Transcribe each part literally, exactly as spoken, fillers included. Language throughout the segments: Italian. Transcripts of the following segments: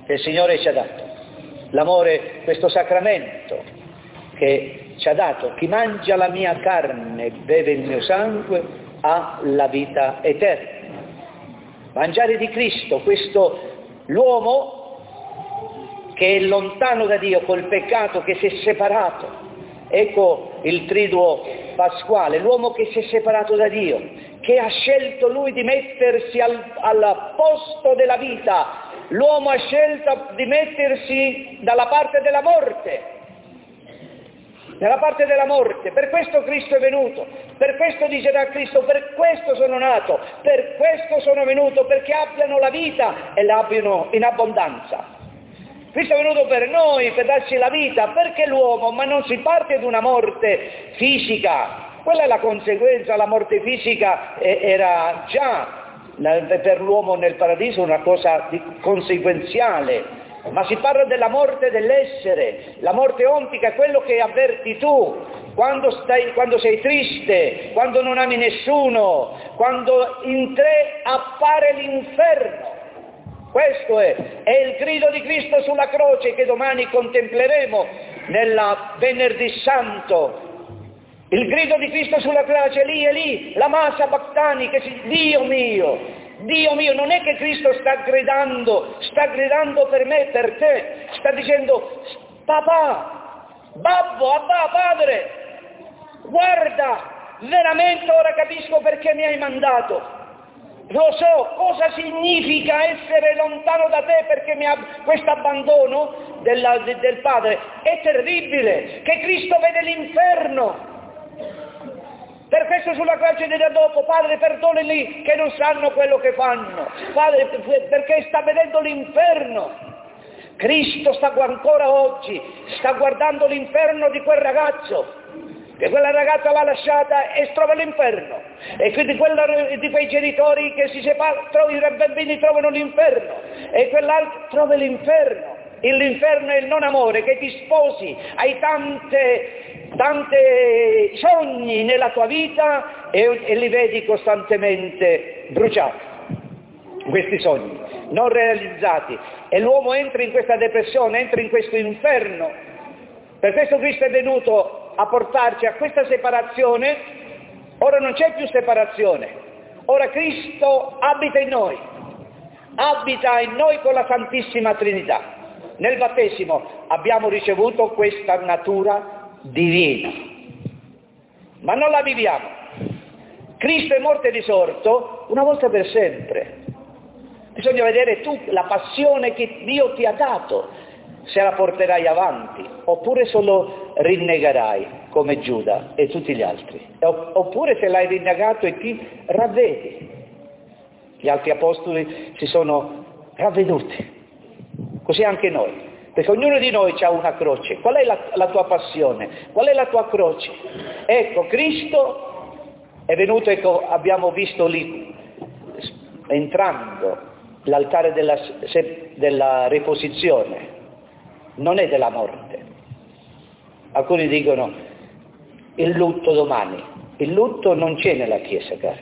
che il Signore ci ha dato. L'amore, questo sacramento che ci ha dato. Chi mangia la mia carne e beve il mio sangue ha la vita eterna. Mangiare di Cristo, questo l'uomo che è lontano da Dio col peccato, che si è separato. Ecco il triduo pasquale, l'uomo che si è separato da Dio, che ha scelto lui di mettersi al, al posto della vita. L'uomo ha scelto di mettersi dalla parte della morte, nella parte della morte. Per questo Cristo è venuto, per questo dice da Cristo, per questo sono nato, per questo sono venuto, perché abbiano la vita e la abbiano in abbondanza. Cristo è venuto per noi, per darci la vita, perché l'uomo, ma non si parte da una morte fisica, quella è la conseguenza, la morte fisica era già per l'uomo nel paradiso una cosa conseguenziale, ma si parla della morte dell'essere, la morte ontica, quello che avverti tu, quando, stai, quando sei triste, quando non ami nessuno, quando in te appare l'inferno. Questo è, è il grido di Cristo sulla croce che domani contempleremo nella Venerdì Santo. Il grido di Cristo sulla croce, lì e lì, la massa Bactani che si, Dio mio, Dio mio, non è che Cristo sta gridando, sta gridando per me, per te, sta dicendo, papà, babbo, abba, padre, guarda, veramente ora capisco perché mi hai mandato. Lo so cosa significa essere lontano da te, perché mi ha, questo abbandono della, de, del Padre è terribile, che Cristo vede l'inferno. Per questo sulla croce dirà dopo, Padre perdonali che non sanno quello che fanno, Padre perché sta vedendo l'inferno. Cristo sta ancora oggi, sta guardando l'inferno di quel ragazzo, che quella ragazza l'ha lasciata e si trova all'inferno, e quindi quella, di quei genitori che si separano, i bambini trovano l'inferno, e quell'altro trova l'inferno. L'inferno è il non amore, che ti sposi, hai tante, tante sogni nella tua vita e, e li vedi costantemente bruciati, questi sogni non realizzati, e l'uomo entra in questa depressione, entra in questo inferno. Per questo Cristo è venuto a portarci a questa separazione. Ora non c'è più separazione, ora Cristo abita in noi, abita in noi con la Santissima Trinità. Nel battesimo abbiamo ricevuto questa natura divina, ma non la viviamo. Cristo è morto e risorto una volta per sempre. Bisogna vedere tu la passione che Dio ti ha dato, se la porterai avanti, oppure solo rinnegerai come Giuda e tutti gli altri, oppure se l'hai rinnegato e ti ravvedi. Gli altri apostoli si sono ravveduti, così anche noi, perché ognuno di noi ha una croce. Qual è la, la tua passione? Qual è la tua croce? Ecco, Cristo è venuto, ecco, abbiamo visto lì, entrando l'altare della, della riposizione, non è della morte. Alcuni dicono il lutto domani. Il lutto non c'è nella Chiesa, cari,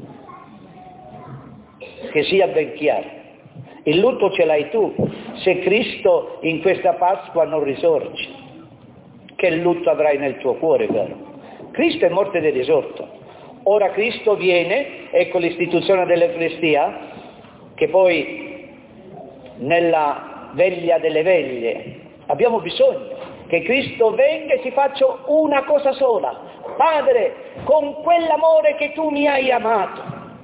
che sia ben chiaro. Il lutto ce l'hai tu se Cristo in questa Pasqua non risorge. Che lutto avrai nel tuo cuore, caro? Cristo è morto ed è risorto. Ora Cristo viene, ecco l'istituzione dell'Eucaristia, che poi nella veglia delle veglie abbiamo bisogno che Cristo venga e si faccia una cosa sola. Padre, con quell'amore che tu mi hai amato,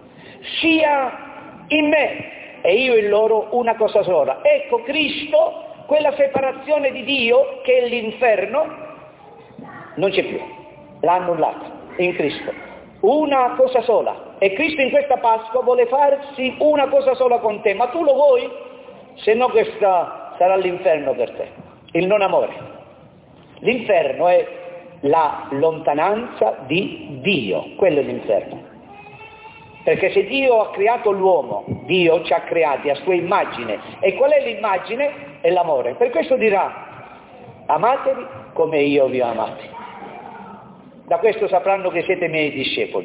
sia in me e io in loro una cosa sola. Ecco Cristo, quella separazione di Dio che è l'inferno, non c'è più, l'ha annullato in Cristo. Una cosa sola. E Cristo in questa Pasqua vuole farsi una cosa sola con te, ma tu lo vuoi? Se no questa sarà l'inferno per te, il non amore. L'inferno è la lontananza di Dio, quello è l'inferno. Perché se Dio ha creato l'uomo, Dio ci ha creati a sua immagine. E qual è l'immagine? È l'amore. Per questo dirà, amatevi come io vi ho amati. Da questo sapranno che siete miei discepoli.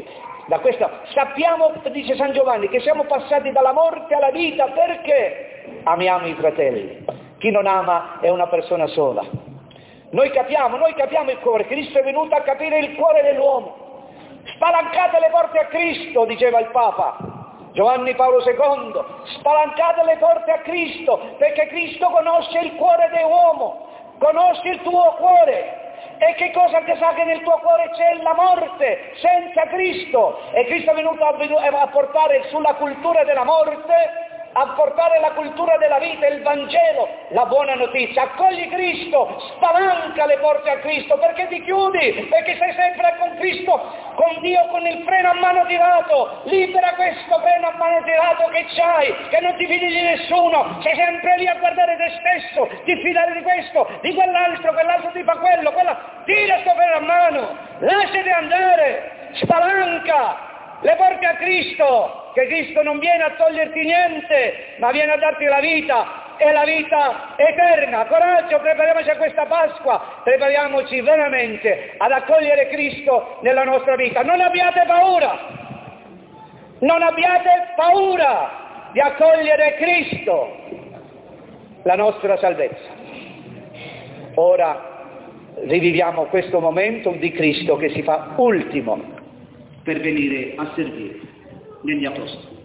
Da questa, sappiamo, dice San Giovanni, che siamo passati dalla morte alla vita perché amiamo i fratelli. Chi non ama è una persona sola. Noi capiamo, noi capiamo il cuore. Cristo è venuto a capire il cuore dell'uomo. Spalancate le porte a Cristo, diceva il Papa Giovanni Paolo secondo, spalancate le porte a Cristo, perché Cristo conosce il cuore dell'uomo, conosce il tuo cuore. E che cosa che sa che nel tuo cuore c'è la morte senza Cristo? E Cristo è venuto a portare sulla cultura della morte, a portare la cultura della vita, il Vangelo, la buona notizia. Accogli Cristo, spalanca le porte a Cristo, perché ti chiudi? Perché sei sempre con Cristo, con Dio, con il freno a mano tirato. Libera questo freno a mano tirato che c'hai, che non ti fidi di nessuno, sei sempre lì a guardare te stesso, ti fidare di questo, di quell'altro, quell'altro ti fa quello, quella. Tira sto freno a mano, lasciati andare, spalanca le porte a Cristo, che Cristo non viene a toglierti niente, ma viene a darti la vita, e la vita eterna. Coraggio, prepariamoci a questa Pasqua, prepariamoci veramente ad accogliere Cristo nella nostra vita. Non abbiate paura, non abbiate paura di accogliere Cristo, la nostra salvezza. Ora riviviamo questo momento di Cristo che si fa ultimo per venire a servire negli apostoli.